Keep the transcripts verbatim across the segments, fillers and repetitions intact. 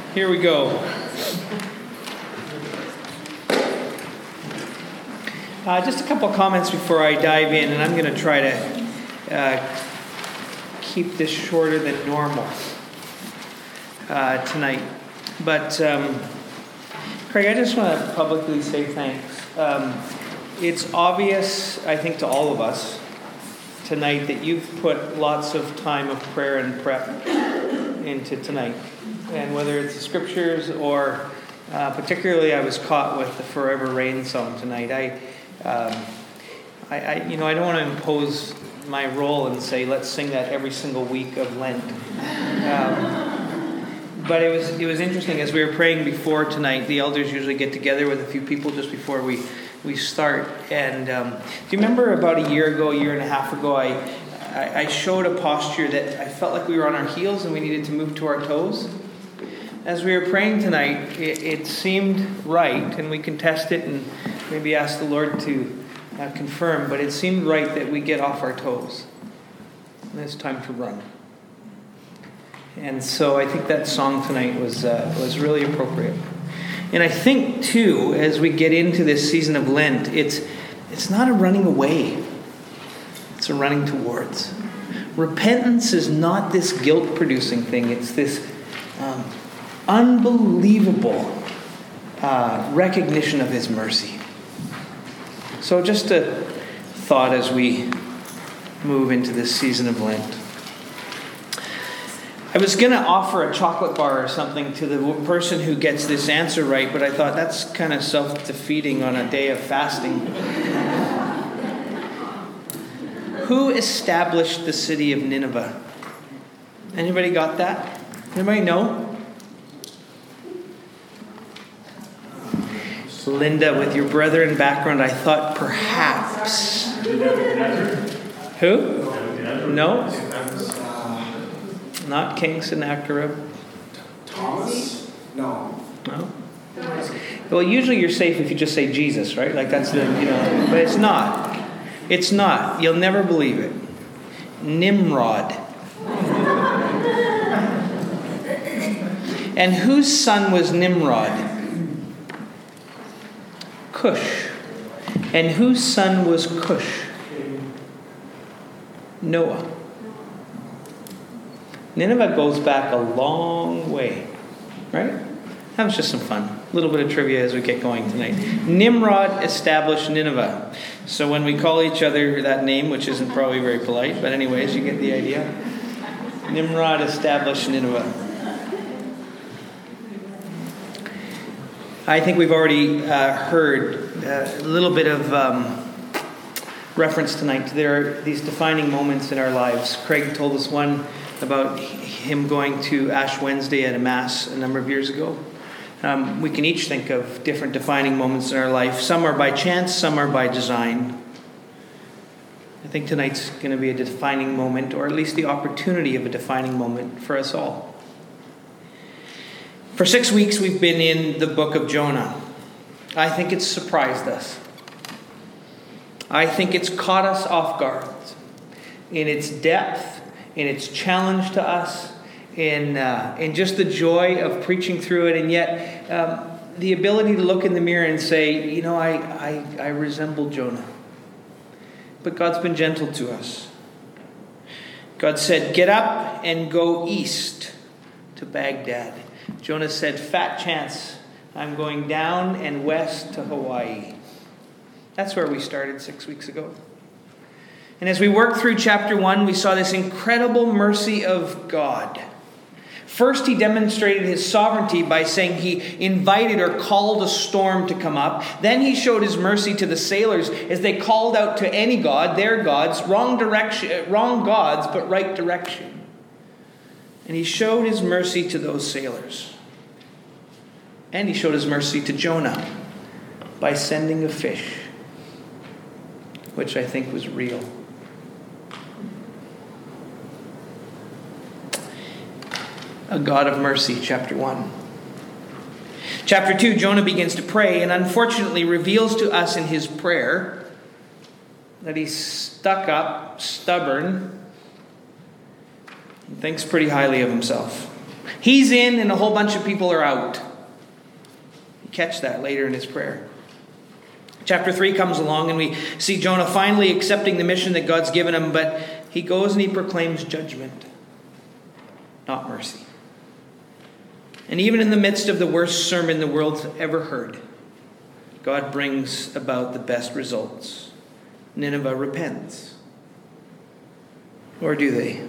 Here we go. Uh, just a couple comments before I dive in, and I'm going to try to uh, keep this shorter than normal uh, tonight. But, um, Craig, I just want to publicly say thanks. Um, it's obvious, I think, to all of us tonight that you've put lots of time of prayer and prep into tonight. And whether it's the scriptures or uh, particularly I was caught with the Forever Rain song tonight. I, um, I, I, you know, I don't want to impose my role and say, let's sing that every single week of Lent. Um, but it was it was interesting as we were praying before tonight. The elders usually get together with a few people just before we, we start. And um, do you remember about a year ago, a year and a half ago, I, I, I showed a posture that I felt like we were on our heels and we needed to move to our toes? As we were praying tonight, it, it seemed right, and we can test it and maybe ask the Lord to uh, confirm, but it seemed right that we get off our toes. And it's time to run. And so I think that song tonight was uh, was really appropriate. And I think, too, as we get into this season of Lent, it's it's not a running away. It's a running towards. Repentance is not this guilt-producing thing. It's this um, unbelievable uh, recognition of His mercy. So just a thought as we move into this season of Lent. I was going to offer a chocolate bar or something to the person who gets this answer right, but I thought that's kind of self-defeating on a day of fasting. Who established the city of Nineveh? Anybody got that? Anybody know? Linda, with your brethren background, I thought perhaps. Who? No? Not King Sennacherib. Thomas? No. No? Well, usually you're safe if you just say Jesus, right? Like that's the, you know, but it's not. It's not. You'll never believe it. Nimrod. And whose son was Nimrod? Cush. And whose son was Cush? Noah. Nineveh goes back a long way, right? That was just some fun. A little bit of trivia as we get going tonight. Nimrod established Nineveh. So when we call each other that name, which isn't probably very polite, but anyways, you get the idea. Nimrod established Nineveh. I think we've already uh, heard uh, a little bit of um, reference tonight. There are these defining moments in our lives. Craig told us one about him going to Ash Wednesday at a Mass a number of years ago. Um, we can each think of different defining moments in our life. Some are by chance, some are by design. I think tonight's going to be a defining moment, or at least the opportunity of a defining moment for us all. For six weeks, we've been in the book of Jonah. I think it's surprised us. I think it's caught us off guard in its depth, in its challenge to us, in uh, in just the joy of preaching through it, and yet um, the ability to look in the mirror and say, you know, I, I, I resemble Jonah. But God's been gentle to us. God said, get up and go east to Baghdad. Jonah said, fat chance, I'm going down and west to Hawaii. That's where we started six weeks ago. And as we worked through chapter one, we saw this incredible mercy of God. First, he demonstrated his sovereignty by saying he invited or called a storm to come up. Then he showed his mercy to the sailors as they called out to any god, their gods, wrong direction, wrong gods, but right direction. And he showed his mercy to those sailors. And he showed his mercy to Jonah by sending a fish, which I think was real. A God of mercy, chapter one. Chapter two, Jonah begins to pray and unfortunately reveals to us in his prayer that he's stuck up, stubborn, and thinks pretty highly of himself. He's in and a whole bunch of people are out. You catch that later in his prayer. Chapter three comes along and we see Jonah finally accepting the mission that God's given him, but he goes and he proclaims judgment, not mercy. And even in the midst of the worst sermon the world's ever heard, God brings about the best results. Nineveh repents. Or do they?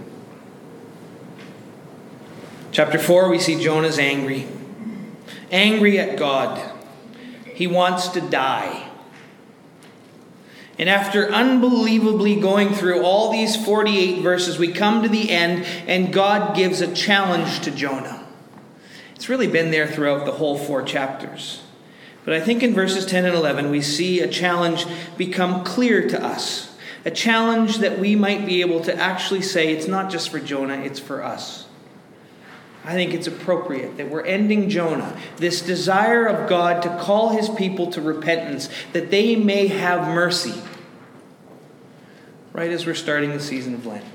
Chapter four, we see Jonah's angry. Angry at God. He wants to die. And after unbelievably going through all these forty-eight verses, we come to the end and God gives a challenge to Jonah. It's really been there throughout the whole four chapters. But I think in verses ten and eleven, we see a challenge become clear to us. A challenge that we might be able to actually say it's not just for Jonah, it's for us. I think it's appropriate that we're ending Jonah, this desire of God to call his people to repentance, that they may have mercy, right as we're starting the season of Lent.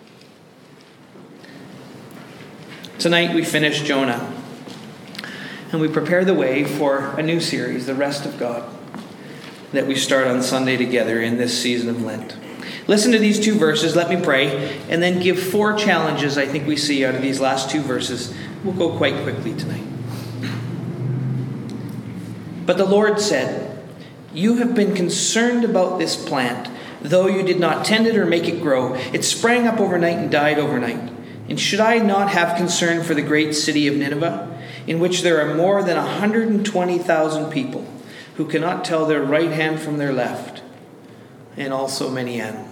Tonight we finish Jonah, and we prepare the way for a new series, The Rest of God, that we start on Sunday together in this season of Lent. Listen to these two verses, let me pray, and then give four challenges I think we see out of these last two verses. We'll go quite quickly tonight. But the Lord said, "You have been concerned about this plant, though you did not tend it or make it grow. It sprang up overnight and died overnight. And should I not have concern for the great city of Nineveh, in which there are more than one hundred twenty thousand people who cannot tell their right hand from their left, and also many animals?"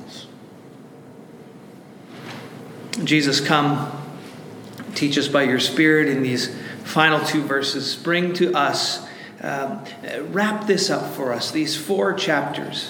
Jesus, come, teach us by your Spirit in these final two verses. Bring to us, um, wrap this up for us, these four chapters.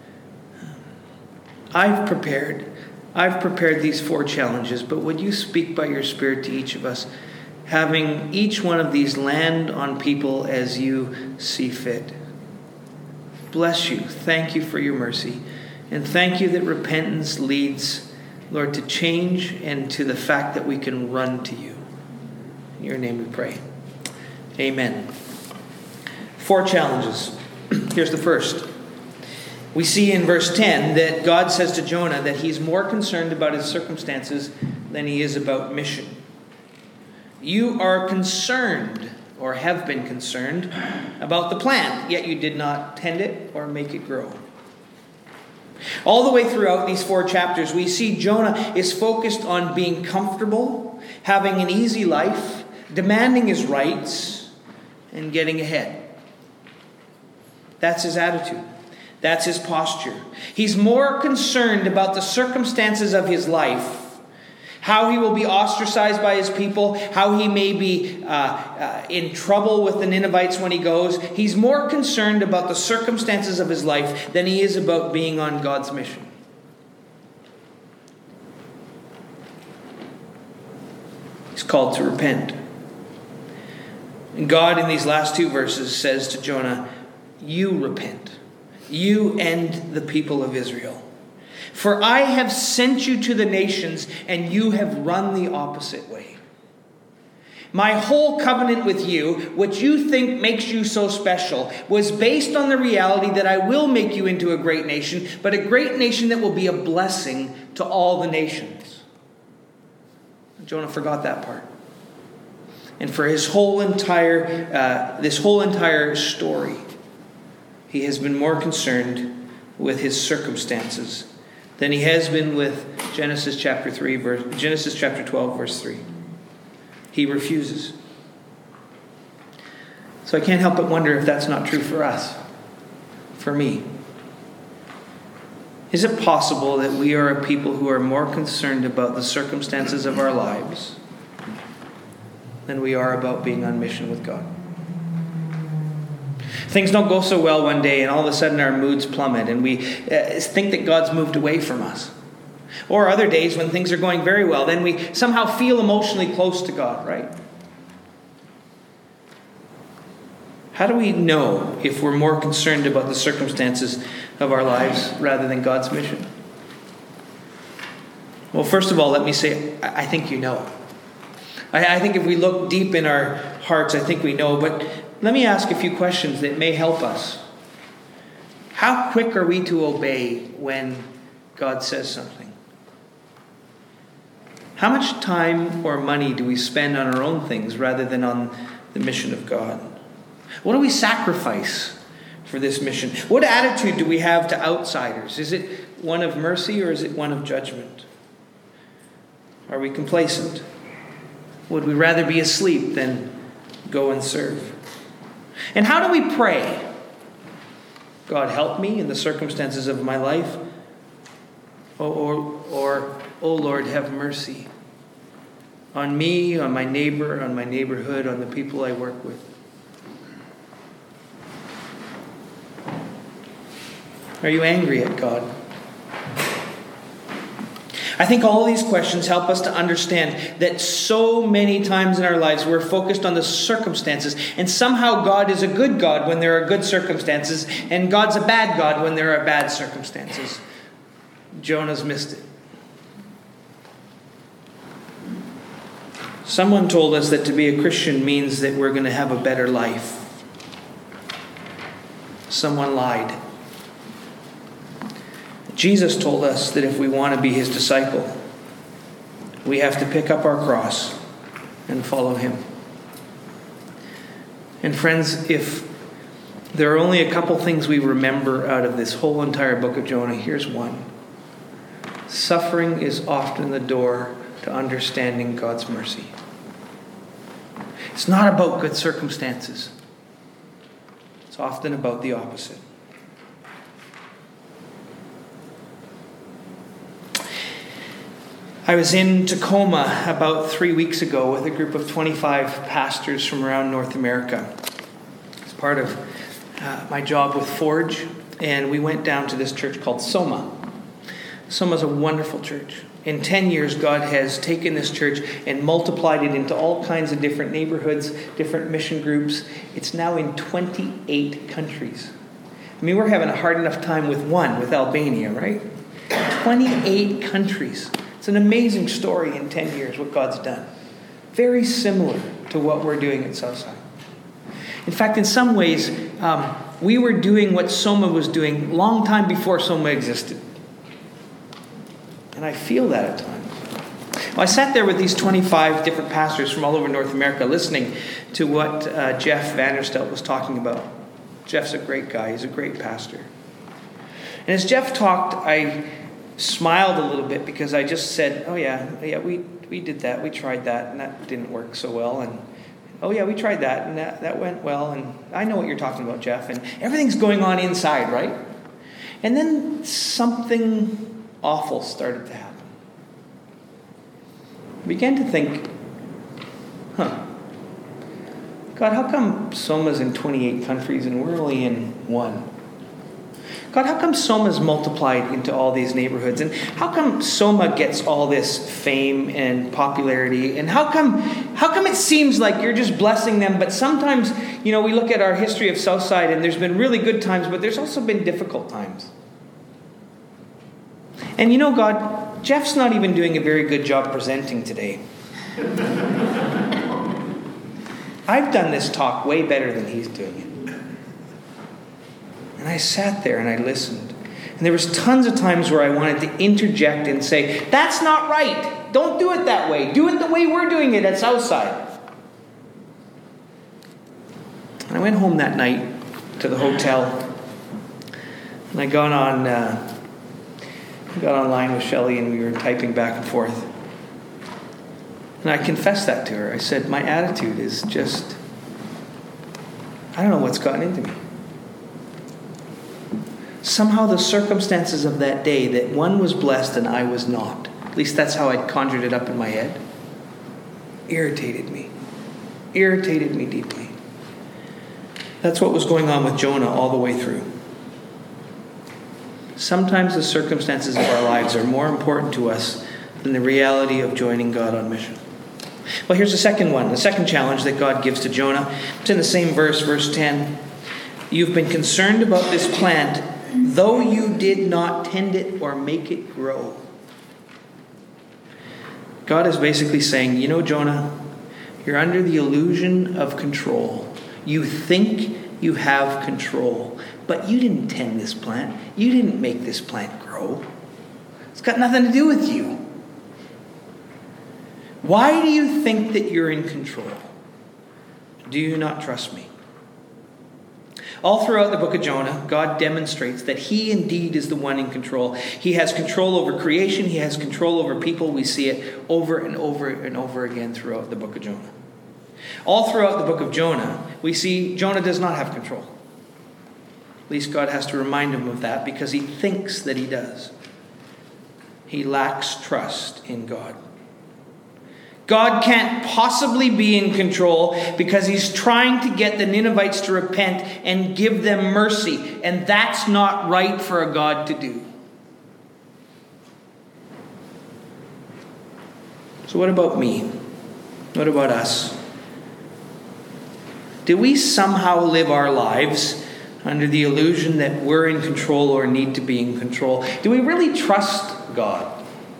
I've prepared, I've prepared these four challenges, but would you speak by your Spirit to each of us, having each one of these land on people as you see fit. Bless you. Thank you for your mercy. And thank you that repentance leads, Lord, to change and to the fact that we can run to you. In your name we pray. Amen. Four challenges. Here's the first. We see in verse ten that God says to Jonah that he's more concerned about his circumstances than he is about mission. You are concerned, or have been concerned, about the plant, yet you did not tend it or make it grow. All the way throughout these four chapters, we see Jonah is focused on being comfortable, having an easy life, demanding his rights, and getting ahead. That's his attitude. That's his posture. He's more concerned about the circumstances of his life, how he will be ostracized by his people, how he may be uh, uh, in trouble with the Ninevites when he goes. He's more concerned about the circumstances of his life than he is about being on God's mission. He's called to repent. And God, in these last two verses, says to Jonah, "You repent. You and the people of Israel. For I have sent you to the nations, and you have run the opposite way. My whole covenant with you, which you think makes you so special, was based on the reality that I will make you into a great nation, but a great nation that will be a blessing to all the nations." Jonah forgot that part. And for his whole entire, uh, this whole entire story, he has been more concerned with his circumstances than he has been with Genesis chapter three, verse, Genesis chapter twelve, verse three. He refuses. So I can't help but wonder if that's not true for us, for me. Is it possible that we are a people who are more concerned about the circumstances of our lives than we are about being on mission with God? Things don't go so well one day and all of a sudden our moods plummet and we uh, think that God's moved away from us. Or other days when things are going very well, then we somehow feel emotionally close to God, right? How do we know if we're more concerned about the circumstances of our lives rather than God's mission? Well, first of all, let me say, I think you know. I, I think if we look deep in our hearts, I think we know. But let me ask a few questions that may help us. How quick are we to obey when God says something? How much time or money do we spend on our own things rather than on the mission of God? What do we sacrifice for this mission? What attitude do we have to outsiders? Is it one of mercy or is it one of judgment? Are we complacent? Would we rather be asleep than go and serve? And how do we pray? God, help me in the circumstances of my life. Or, or, or, oh Lord, have mercy on me, on my neighbor, on my neighborhood, on the people I work with. Are you angry at God? I think all of these questions help us to understand that so many times in our lives we're focused on the circumstances, and somehow God is a good God when there are good circumstances, and God's a bad God when there are bad circumstances. Jonah's missed it. Someone told us that to be a Christian means that we're going to have a better life. Someone lied. Jesus told us that if we want to be his disciple, we have to pick up our cross and follow him. And friends, if there are only a couple things we remember out of this whole entire book of Jonah, here's one. Suffering is often the door to understanding God's mercy. It's not about good circumstances. It's often about the opposite. I was in Tacoma about three weeks ago with a group of twenty-five pastors from around North America. It's part of uh, my job with Forge, and we went down to this church called Soma. Soma is a wonderful church. In ten years, God has taken this church and multiplied it into all kinds of different neighborhoods, different mission groups. It's now in twenty-eight countries. I mean, we're having a hard enough time with one, with Albania, right? twenty-eight countries. It's an amazing story in ten years, what God's done. Very similar to what we're doing at Southside. In fact, in some ways, um, we were doing what Soma was doing long time before Soma existed. And I feel that at times. Well, I sat there with these twenty-five different pastors from all over North America listening to what uh, Jeff Vanderstelt was talking about. Jeff's a great guy. He's a great pastor. And as Jeff talked, I smiled a little bit because I just said, oh yeah, yeah, we, we did that. We tried that and that didn't work so well. And oh yeah, we tried that and that, that went well. And I know what you're talking about, Jeff. And everything's going on inside, right? And then something awful started to happen. I began to think, huh, God, how come Soma's in twenty-eight countries and we're only in one? God, how come Soma's multiplied into all these neighborhoods? And how come Soma gets all this fame and popularity? And how come how come it seems like you're just blessing them? But sometimes, you know, we look at our history of Southside and there's been really good times, but there's also been difficult times. And you know, God, Jeff's not even doing a very good job presenting today. I've done this talk way better than he's doing it. And I sat there and I listened. And there was tons of times where I wanted to interject and say, that's not right. Don't do it that way. Do it the way we're doing it at Southside. And I went home that night to the hotel. And I got on, uh, I got online with Shelley and we were typing back and forth. And I confessed that to her. I said, my attitude is just, I don't know what's gotten into me. Somehow the circumstances of that day, that one was blessed and I was not, at least that's how I conjured it up in my head, irritated me. Irritated me deeply. That's what was going on with Jonah all the way through. Sometimes the circumstances of our lives are more important to us than the reality of joining God on mission. Well, here's the second one, the second challenge that God gives to Jonah. It's in the same verse, verse ten. You've been concerned about this plant, though you did not tend it or make it grow. God is basically saying, you know, Jonah, You're under the illusion of control. You think you have control, but you didn't tend this plant. You didn't make this plant grow. It's got nothing to do with you. Why do you think that you're in control? Do you not trust me? All throughout the book of Jonah, God demonstrates that he indeed is the one in control. He has control over creation. He has control over people. We see it over and over and over again throughout the book of Jonah. All throughout the book of Jonah, we see Jonah does not have control. At least God has to remind him of that because he thinks that he does. He lacks trust in God. God can't possibly be in control because he's trying to get the Ninevites to repent and give them mercy. And that's not right for a God to do. So what about me? What about us? Do we somehow live our lives under the illusion that we're in control or need to be in control? Do we really trust God?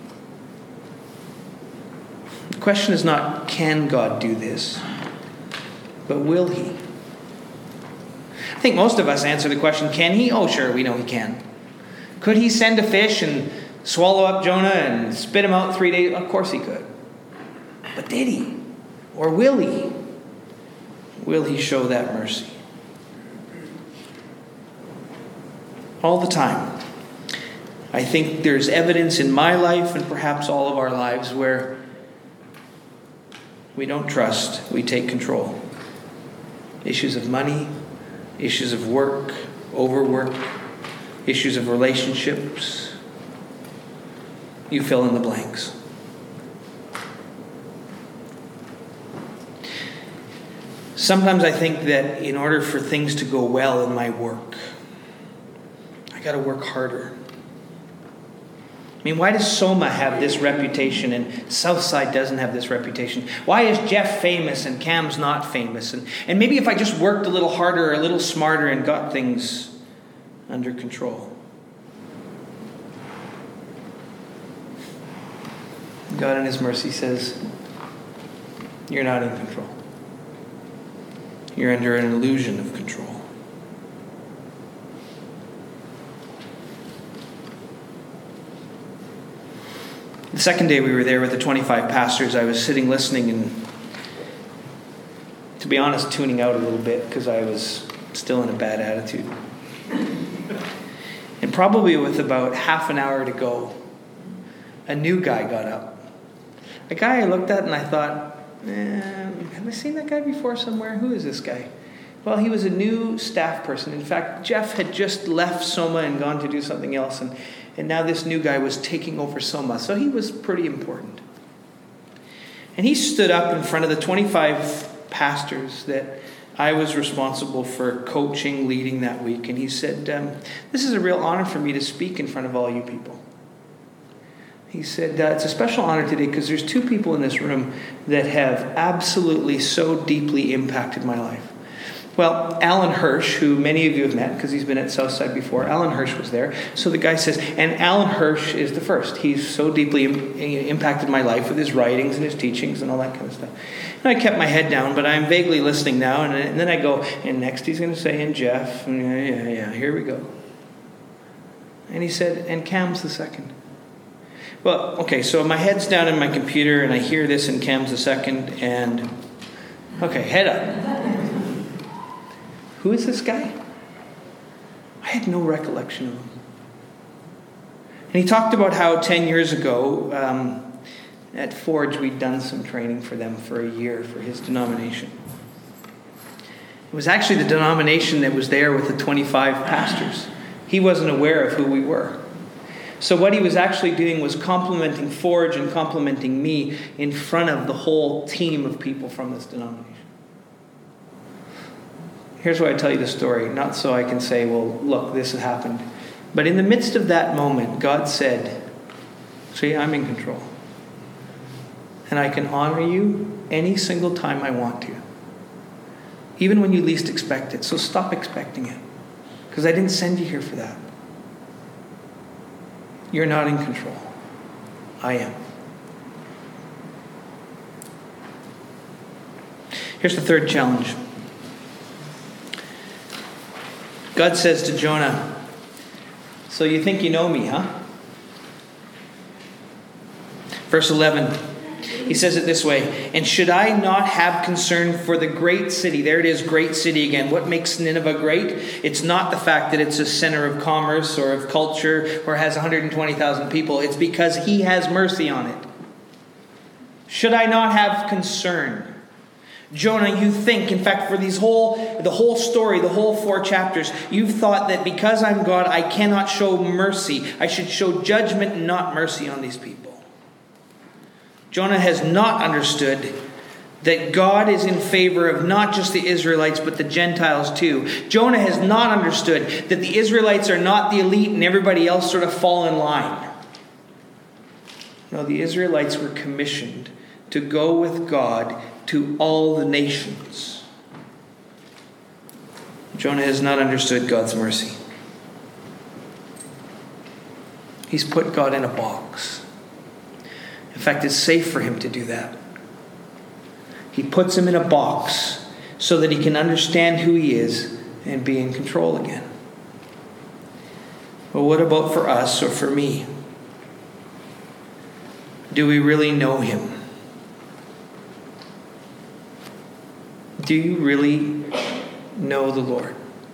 The question is not, can God do this? But will he? I think most of us answer the question, can he? Oh, sure, we know he can. Could he send a fish and swallow up Jonah and spit him out three days? Of course he could. But did he? Or will he? Will he show that mercy? All the time. I think there's evidence in my life and perhaps all of our lives where we don't trust, we take control. Issues of money, issues of work, overwork, issues of relationships. You fill in the blanks. Sometimes I think that in order for things to go well in my work, I got to work harder. I mean, why does Soma have this reputation and Southside doesn't have this reputation? Why is Jeff famous and Cam's not famous? And, and maybe if I just worked a little harder or a little smarter and got things under control. God in his mercy says, you're not in control. You're under an illusion of control. The second day we were there with the twenty-five pastors, I was sitting listening and, to be honest, tuning out a little bit because I was still in a bad attitude. And probably with about half an hour to go, a new guy got up. A guy I looked at and I thought, eh, have I seen that guy before somewhere? Who is this guy? Well, he was a new staff person. In fact, Jeff had just left Soma and gone to do something else, and And now this new guy was taking over Soma. So he was pretty important. And he stood up in front of the twenty-five pastors that I was responsible for coaching, leading that week. And he said, um, this is a real honor for me to speak in front of all you people. He said, uh, it's a special honor today because there's two people in this room that have absolutely so deeply impacted my life. Well, Alan Hirsch, who many of you have met because he's been at Southside before, Alan Hirsch was there. So the guy says, and Alan Hirsch is the first. He's so deeply im- impacted my life with his writings and his teachings and all that kind of stuff. And I kept my head down, but I'm vaguely listening now. And, and then I go, and next he's going to say, and Jeff, and yeah, yeah, yeah, here we go. And he said, and Cam's the second. Well, okay, so my head's down in my computer, and I hear this, and Cam's the second, and okay, head up. Who is this guy? I had no recollection of him. And he talked about how ten years ago um, at Forge we'd done some training for them for a year for his denomination. It was actually the denomination that was there with the twenty-five pastors. He wasn't aware of who we were. So what he was actually doing was complimenting Forge and complimenting me in front of the whole team of people from this denomination. Here's why I tell you the story, not so I can say, well, look, this has happened. But in the midst of that moment, God said, see, I'm in control. And I can honor you any single time I want to. Even when you least expect it. So stop expecting it. Because I didn't send you here for that. You're not in control. I am. Here's the third challenge. God says to Jonah, "So you think you know me, huh?" Verse eleven, he says it this way, "And should I not have concern for the great city?" There it is, great city again. What makes Nineveh great? It's not the fact that it's a center of commerce or of culture or has one hundred twenty thousand people. It's because he has mercy on it. Should I not have concern? Jonah, you think, in fact, for these whole, the whole story, the whole four chapters, you've thought that because I'm God, I cannot show mercy. I should show judgment and not mercy on these people. Jonah has not understood that God is in favor of not just the Israelites, but the Gentiles too. Jonah has not understood that the Israelites are not the elite and everybody else sort of fall in line. No, the Israelites were commissioned to go with God to all the nations. Jonah has not understood God's mercy. He's put God in a box. In fact, it's safe for him to do that. He puts him in a box so that he can understand who he is and be in control again. But what about for us or for me? Do we really know him? Do you really know the Lord?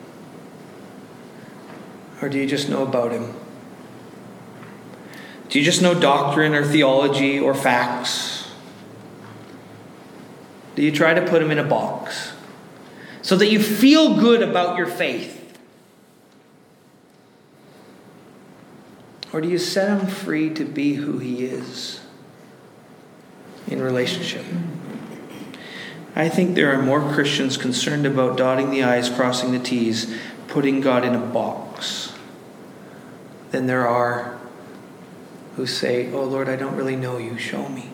Or do you just know about him? Do you just know doctrine or theology or facts? Do you try to put him in a box so that you feel good about your faith? Or do you set him free to be who he is in relationship? I think there are more Christians concerned about dotting the I's, crossing the T's, putting God in a box, than there are who say, "Oh Lord, I don't really know you, show me."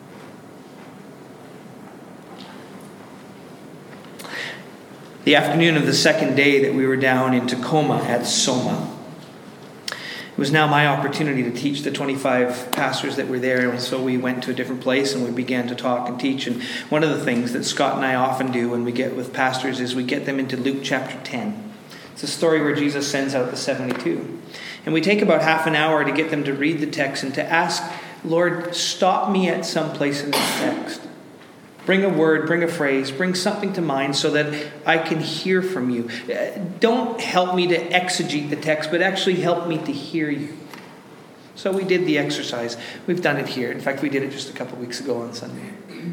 The afternoon of the second day that we were down in Tacoma at Soma, it was now my opportunity to teach the twenty-five pastors that were there. And so we went to a different place and we began to talk and teach. And one of the things that Scott and I often do when we get with pastors is we get them into Luke chapter ten. It's a story where Jesus sends out the seventy-two. And we take about half an hour to get them to read the text and to ask, "Lord, stop me at some place in this text. Bring a word, bring a phrase, bring something to mind so that I can hear from you. Don't help me to exegete the text, but actually help me to hear you." So we did the exercise. We've done it here. In fact, we did it just a couple weeks ago on Sunday.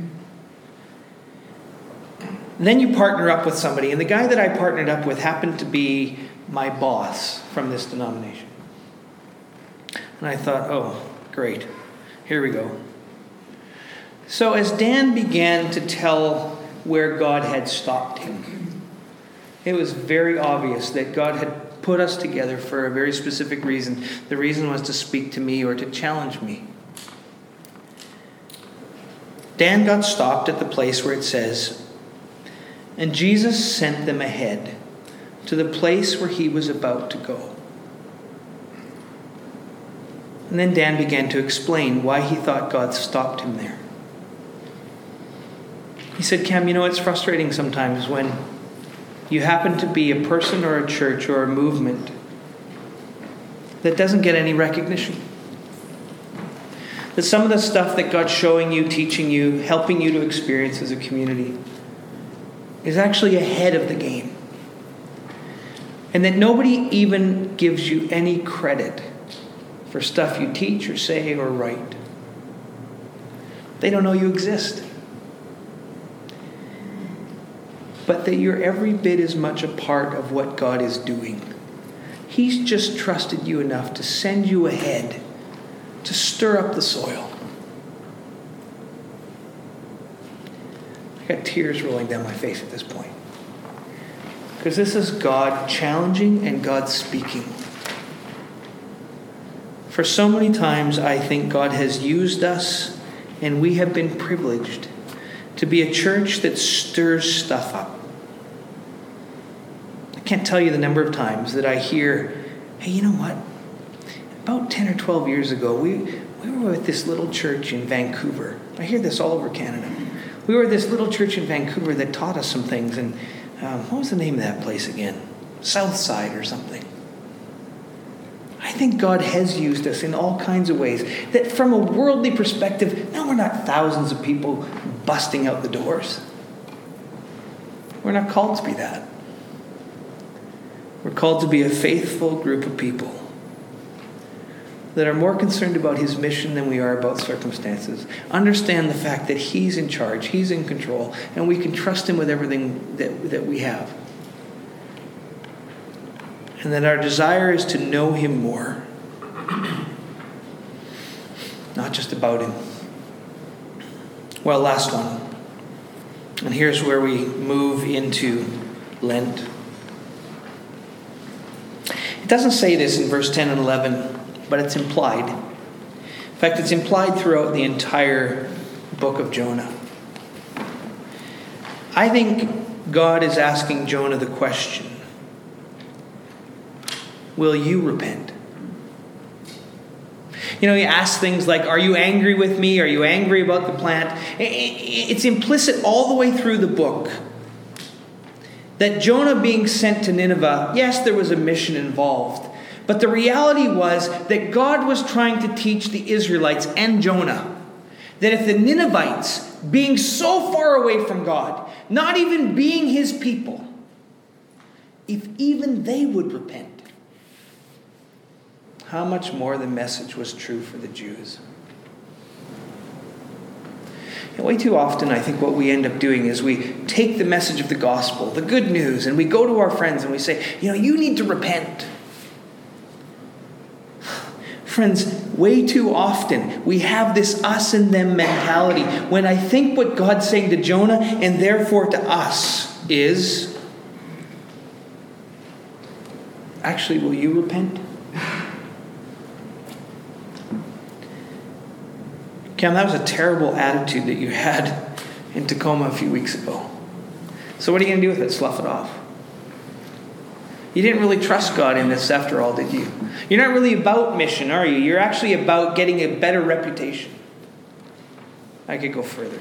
And then you partner up with somebody. And the guy that I partnered up with happened to be my boss from this denomination. And I thought, oh, great. Here we go. So as Dan began to tell where God had stopped him, it was very obvious that God had put us together for a very specific reason. The reason was to speak to me or to challenge me. Dan got stopped at the place where it says, "And Jesus sent them ahead to the place where he was about to go." And then Dan began to explain why he thought God stopped him there. He said, "Cam, you know, it's frustrating sometimes when you happen to be a person or a church or a movement that doesn't get any recognition. That some of the stuff that God's showing you, teaching you, helping you to experience as a community is actually ahead of the game. And that nobody even gives you any credit for stuff you teach or say or write. They don't know you exist. But that you're every bit as much a part of what God is doing. He's just trusted you enough to send you ahead to stir up the soil." I got tears rolling down my face at this point. Because this is God challenging and God speaking. For so many times I think God has used us and we have been privileged to be a church that stirs stuff up. I can't tell you the number of times that I hear, "Hey, you know what? About ten or twelve years ago, we, we were with this little church in Vancouver." I hear this all over Canada. We were at this little church in Vancouver that taught us some things. And um, what was the name of that place again? Southside or something. I think God has used us in all kinds of ways. That from a worldly perspective, no, we're not thousands of people busting out the doors. We're not called to be that. We're called to be a faithful group of people that are more concerned about his mission than we are about circumstances. Understand the fact that he's in charge, he's in control, and we can trust him with everything that, that we have. And that our desire is to know him more. Not just about him. Well, last one. And here's where we move into Lent. It doesn't say this in verse ten and eleven, but it's implied. In fact, it's implied throughout the entire book of Jonah. I think God is asking Jonah the question, will you repent? You know, he asks things like, are you angry with me? Are you angry about the plant? It's implicit all the way through the book that Jonah being sent to Nineveh, yes, there was a mission involved. But the reality was that God was trying to teach the Israelites and Jonah that if the Ninevites, being so far away from God, not even being his people, if even they would repent, how much more the message was true for the Jews. And way too often, I think what we end up doing is we take the message of the gospel, the good news, and we go to our friends and we say, you know, you need to repent. Friends, way too often we have this us and them mentality when I think what God's saying to Jonah and therefore to us is, actually, will you repent? Cam, that was a terrible attitude that you had in Tacoma a few weeks ago. So what are you going to do with it? Slough it off? You didn't really trust God in this after all, did you? You're not really about mission, are you? You're actually about getting a better reputation. I could go further.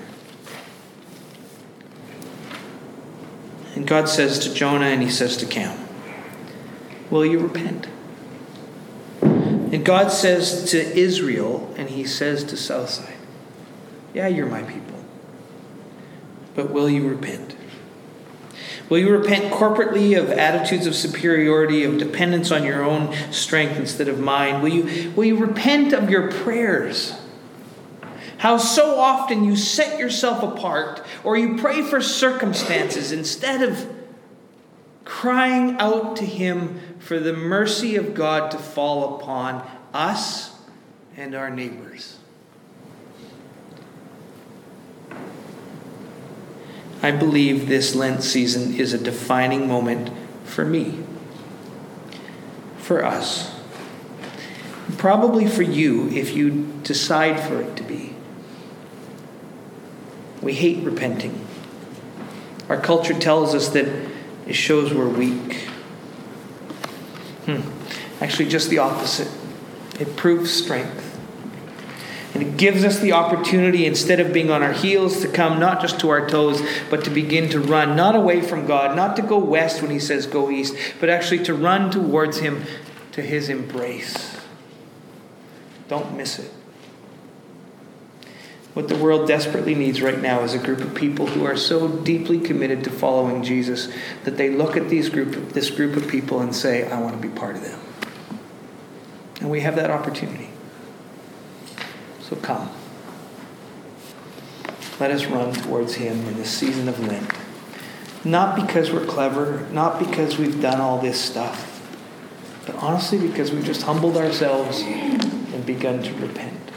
And God says to Jonah and he says to Cam, will you repent? And God says to Israel and he says to Southside, yeah, you're my people. But will you repent? Will you repent corporately of attitudes of superiority, of dependence on your own strength instead of mine? Will you, will you repent of your prayers? How so often you set yourself apart or you pray for circumstances instead of crying out to him for the mercy of God to fall upon us and our neighbors. I believe this Lent season is a defining moment for me, for us, probably for you if you decide for it to be. We hate repenting. Our culture tells us that it shows we're weak. Hmm. Actually, just the opposite. It proves strength. And it gives us the opportunity, instead of being on our heels, to come not just to our toes, but to begin to run, not away from God, not to go west when he says go east, but actually to run towards him, to his embrace. Don't miss it. What the world desperately needs right now is a group of people who are so deeply committed to following Jesus that they look at these group, this group of people and say, I want to be part of them. And we have that opportunity. So come. Let us run towards him in this season of Lent. Not because we're clever, not because we've done all this stuff, but honestly because we've just humbled ourselves and begun to repent.